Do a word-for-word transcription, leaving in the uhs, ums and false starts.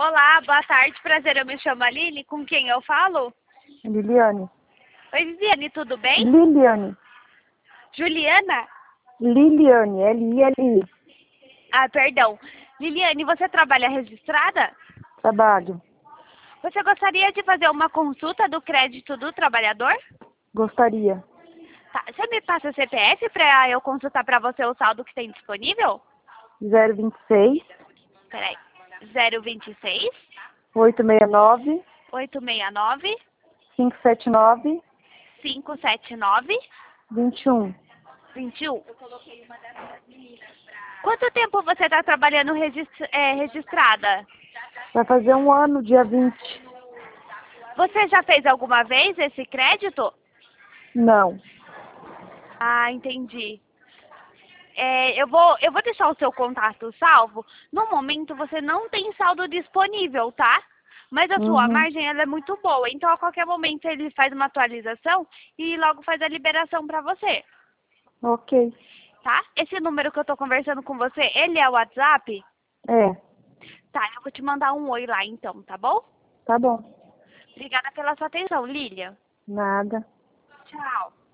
Olá, boa tarde, prazer, eu me chamo Aline, com quem eu falo? Liliane. Oi, Viviane, tudo bem? Liliane. Juliana? Liliane, L I L I. Ah, perdão. Liliane, você trabalha registrada? Trabalho. Você gostaria de fazer uma consulta do crédito do trabalhador? Gostaria. Tá, você me passa o C P F para eu consultar para você o saldo que tem disponível? zero vinte e seis, Peraí, zero vinte e seis, oitocentos e sessenta e nove, oitocentos e sessenta e nove, quinhentos e setenta e nove, quinhentos e setenta e nove, vinte e um. vinte e um. Quanto tempo você está trabalhando registr é, registrada? Vai fazer um ano, dia vinte. Você já fez alguma vez esse crédito? Não. Ah, entendi. É, eu vou, eu vou deixar o seu contato salvo. No momento você não tem saldo disponível, tá? Mas a sua Uhum. margem ela é muito boa. Então a qualquer momento ele faz uma atualização e logo faz a liberação para você, Ok. tá? Esse número que eu tô conversando com você, ele é o WhatsApp? É. Tá, eu vou te mandar um oi lá então, tá bom? Tá bom. Obrigada pela sua atenção, Lília. Nada. Tchau.